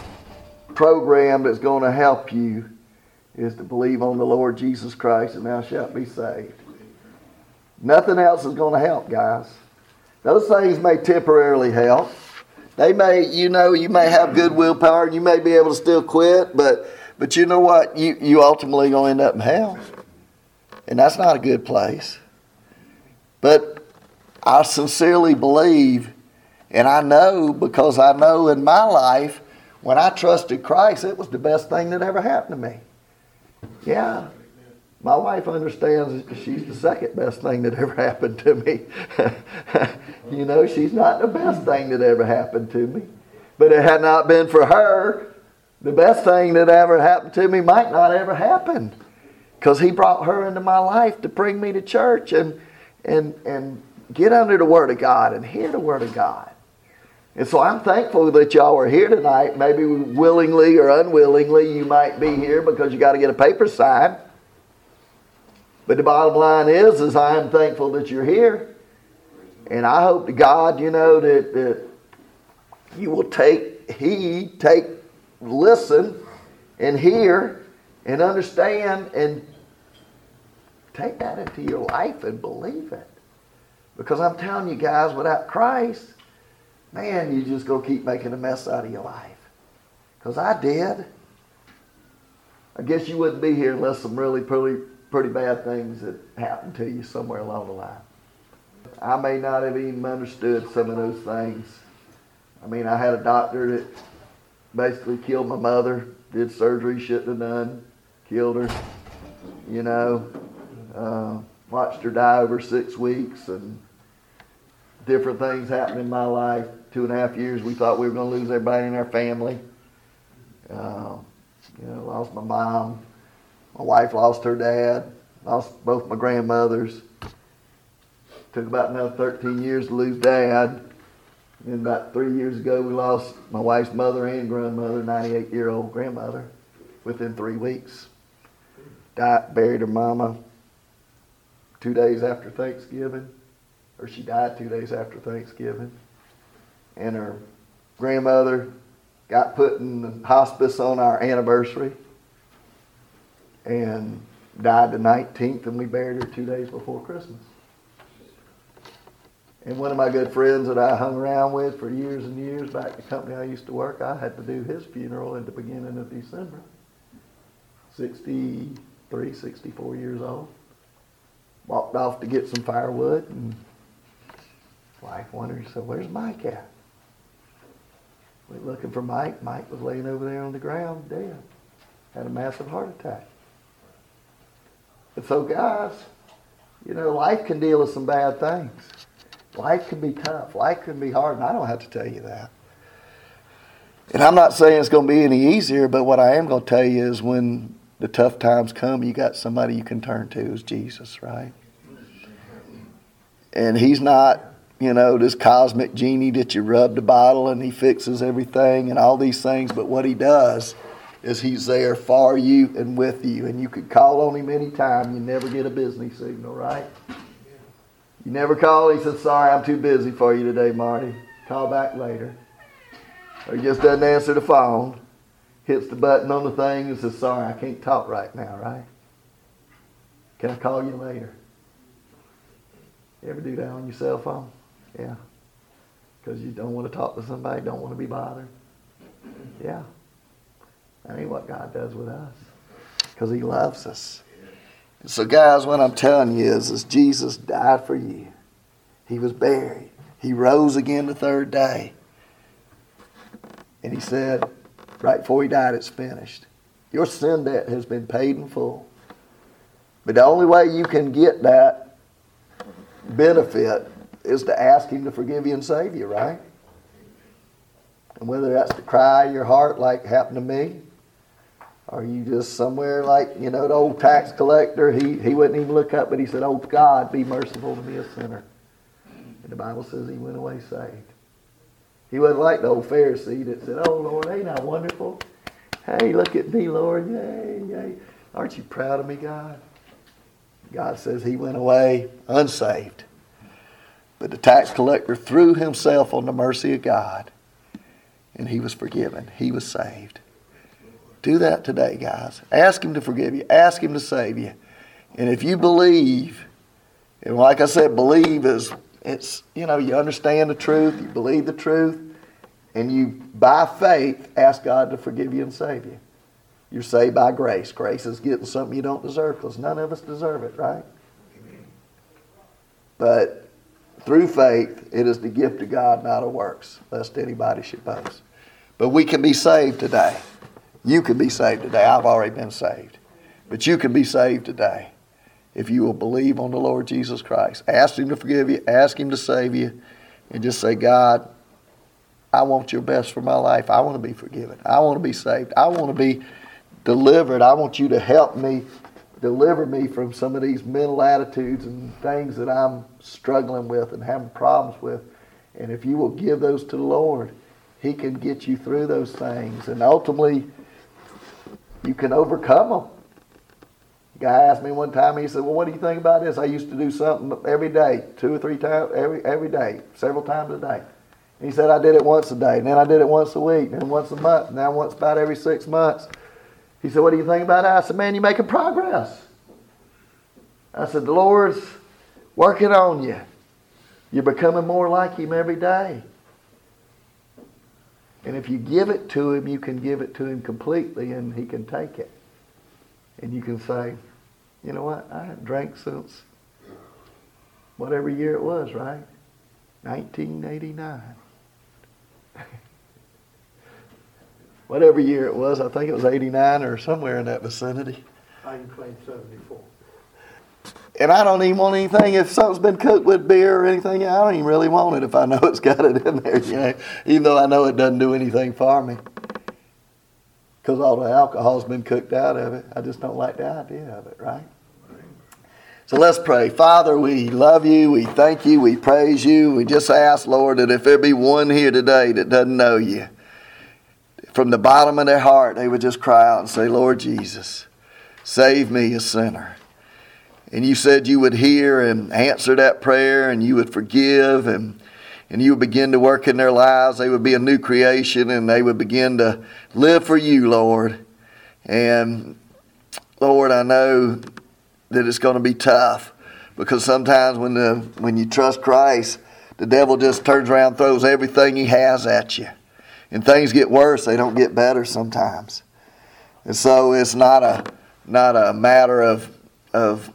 program that's going to help you is to believe on the Lord Jesus Christ and thou shalt be saved. Nothing else is going to help, guys. Those things may temporarily help. They may, you know, you may have good willpower and you may be able to still quit, but but you know what? You, you ultimately going to end up in hell. And that's not a good place. But I sincerely believe, and I know because I know in my life, when I trusted Christ, it was the best thing that ever happened to me. Yeah. My wife understands that she's the second best thing that ever happened to me. You know, she's not the best thing that ever happened to me. But it had not been for her, the best thing that ever happened to me might not ever happen. Because he brought her into my life to bring me to church and, and, and get under the Word of God and hear the Word of God. And so I'm thankful that y'all are here tonight. Maybe willingly or unwillingly you might be here because you got to get a paper signed. But the bottom line is, is I am thankful that you're here. And I hope to God, you know, that, that you will take heed, take, listen, and hear, and understand, and take that into your life and believe it. Because I'm telling you guys, without Christ, man, you're just going to keep making a mess out of your life. Because I did. I guess you wouldn't be here unless some really pretty, pretty bad things had happened to you somewhere along the line. I may not have even understood some of those things. I mean, I had a doctor that basically killed my mother, did surgery shouldn't have done, killed her, you know, uh, watched her die over six weeks and different things happened in my life. Two and a half years, we thought we were going to lose everybody in our family. Uh, you know, lost my mom. My wife lost her dad. Lost both my grandmothers. Took about another thirteen years to lose Dad. And about three years ago, we lost my wife's mother and grandmother, ninety-eight-year-old grandmother, within three weeks. Died, buried her mama two days after Thanksgiving. Or she died two days after Thanksgiving. And her grandmother got put in the hospice on our anniversary and died the nineteenth, and we buried her two days before Christmas. And one of my good friends that I hung around with for years and years back at the company I used to work, I had to do his funeral at the beginning of December. sixty-three, sixty-four years old. Walked off to get some firewood, and wife wondered, so where's Mike at? Went looking for Mike. Mike was laying over there on the ground, dead. Had a massive heart attack. But so guys, you know, life can deal with some bad things. Life can be tough. Life can be hard, and I don't have to tell you that. And I'm not saying it's going to be any easier, but what I am going to tell you is when the tough times come, you got somebody you can turn to, is Jesus, right? And he's not, you know, this cosmic genie that you rub the bottle and he fixes everything and all these things, but what he does is he's there for you and with you, and you could call on him anytime. You never get a busy signal, right? You never call, he says, sorry, I'm too busy for you today, Marty. Call back later. Or he just doesn't answer the phone, hits the button on the thing and says, sorry, I can't talk right now, right? Can I call you later? You ever do that on your cell phone? Yeah. Because you don't want to talk to somebody, don't want to be bothered. Yeah. That ain't what God does with us. Because he loves us. So guys, what I'm telling you is, is Jesus died for you. He was buried. He rose again the third day. And he said, right before he died, it's finished. Your sin debt has been paid in full. But the only way you can get that benefit is to ask him to forgive you and save you, right? And whether that's to cry your heart like happened to me, or you just somewhere like, you know, the old tax collector, he, he wouldn't even look up, but he said, oh God, be merciful to me, a sinner. And the Bible says he went away saved. He wasn't like the old Pharisee that said, oh, Lord, ain't I wonderful? Hey, look at me, Lord. Yay, yay. Aren't you proud of me, God? God says he went away unsaved. But the tax collector threw himself on the mercy of God, and he was forgiven. He was saved. Do that today, guys. Ask him to forgive you. Ask him to save you. And if you believe, and like I said, believe is, it's, you know, you understand the truth, you believe the truth, and you, by faith, ask God to forgive you and save you. You're saved by grace. Grace is getting something you don't deserve, because none of us deserve it, right? But through faith, it is the gift of God, not of works, lest anybody should boast. But we can be saved today. You can be saved today. I've already been saved. But you can be saved today if you will believe on the Lord Jesus Christ. Ask him to forgive you. Ask him to save you. And just say, God, I want your best for my life. I want to be forgiven. I want to be saved. I want to be delivered. I want you to help me, deliver me from some of these mental attitudes and things that I'm struggling with and having problems with. And if you will give those to the Lord, he can get you through those things. And ultimately, you can overcome them. A guy asked me one time, he said, well, what do you think about this? I used to do something every day, two or three times, every every day, several times a day. And he said, I did it once a day, and then I did it once a week, and then once a month, and now once about every six months. He said, what do you think about that? I said, man, you're making progress. I said, the Lord's working on you. You're becoming more like him every day. And if you give it to him, you can give it to him completely, and he can take it. And you can say, you know what, I haven't drank since whatever year it was, right? nineteen eighty-nine. Whatever year it was, I think it was eighty-nine or somewhere in that vicinity. I can claim seventy-four. And I don't even want anything, if something's been cooked with beer or anything, I don't even really want it if I know it's got it in there, you know, even though I know it doesn't do anything for me. Because all the alcohol's been cooked out of it. I just don't like the idea of it, right? So let's pray. Father, we love you. We thank you. We praise you. We just ask, Lord, that if there be one here today that doesn't know you, from the bottom of their heart, they would just cry out and say, Lord Jesus, save me, a sinner. And you said you would hear and answer that prayer, and you would forgive, and and you would begin to work in their lives. They would be a new creation, and they would begin to live for you, Lord. And Lord, I know that it's going to be tough, because sometimes when the when you trust Christ, the devil just turns around and throws everything he has at you. And things get worse. They don't get better sometimes. And so it's not a not a matter of of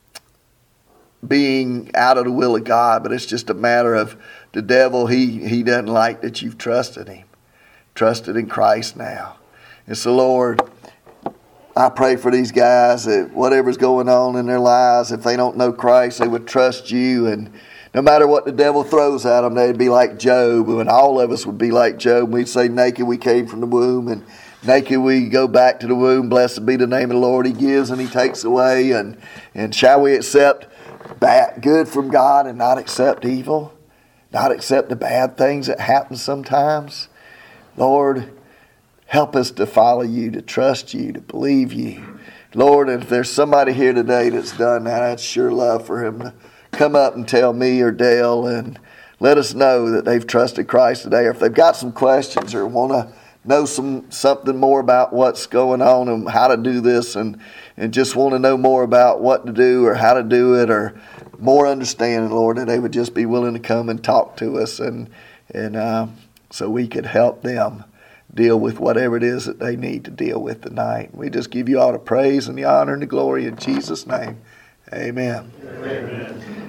being out of the will of God, but it's just a matter of the devil, he, he doesn't like that you've trusted him. Trusted in Christ now. And so, Lord, I pray for these guys that whatever's going on in their lives, if they don't know Christ, they would trust you. And no matter what the devil throws at them, they'd be like Job. And all of us would be like Job. We'd say, naked we came from the womb, and naked we go back to the womb. Blessed be the name of the Lord. He gives and he takes away. And, and shall we accept bad, good from God and not accept evil? Not accept the bad things that happen sometimes? Lord, help us to follow you, to trust you, to believe you. Lord, if there's somebody here today that's done that, I'd sure love for him to come up and tell me or Dale and let us know that they've trusted Christ today. Or if they've got some questions or want to know some something more about what's going on and how to do this, and, and just want to know more about what to do or how to do it, or more understanding, Lord, that they would just be willing to come and talk to us, and and uh, so we could help them deal with whatever it is that they need to deal with tonight. We just give you all the praise and the honor and the glory in Jesus' name. Amen. Amen.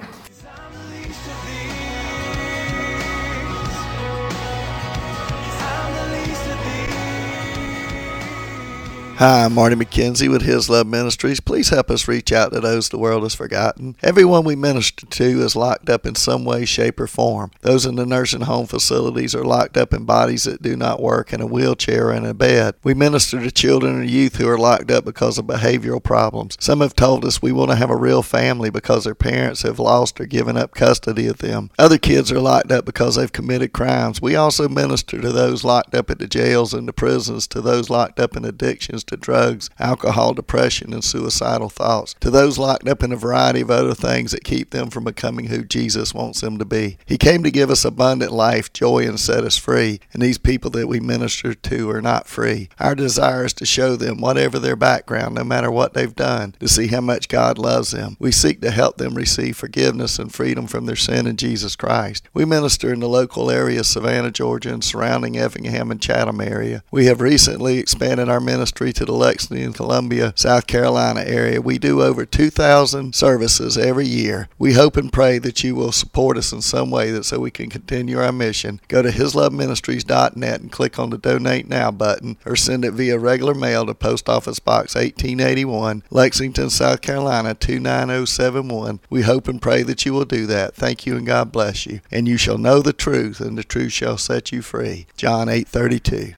Hi, I'm Marty McKenzie with His Love Ministries. Please help us reach out to those the world has forgotten. Everyone we minister to is locked up in some way, shape, or form. Those in the nursing home facilities are locked up in bodies that do not work, in a wheelchair or in a bed. We minister to children and youth who are locked up because of behavioral problems. Some have told us we want to have a real family because their parents have lost or given up custody of them. Other kids are locked up because they've committed crimes. We also minister to those locked up at the jails and the prisons, to those locked up in addictions to drugs, alcohol, depression, and suicidal thoughts, to those locked up in a variety of other things that keep them from becoming who Jesus wants them to be. He came to give us abundant life, joy, and set us free, and these people that we minister to are not free. Our desire is to show them, whatever their background, no matter what they've done, to see how much God loves them. We seek to help them receive forgiveness and freedom from their sin in Jesus Christ. We minister in the local area, Savannah, Georgia, and surrounding Effingham and Chatham area. We have recently expanded our ministry to the Lexington and Columbia, South Carolina area. We do over two thousand services every year. We hope and pray that you will support us in some way that so we can continue our mission. Go to his love ministries dot net and click on the Donate Now button, or send it via regular mail to Post Office Box eighteen eighty-one, Lexington, South Carolina two nine zero seven one. We hope and pray that you will do that. Thank you and God bless you. And you shall know the truth, and the truth shall set you free. John eight thirty-two.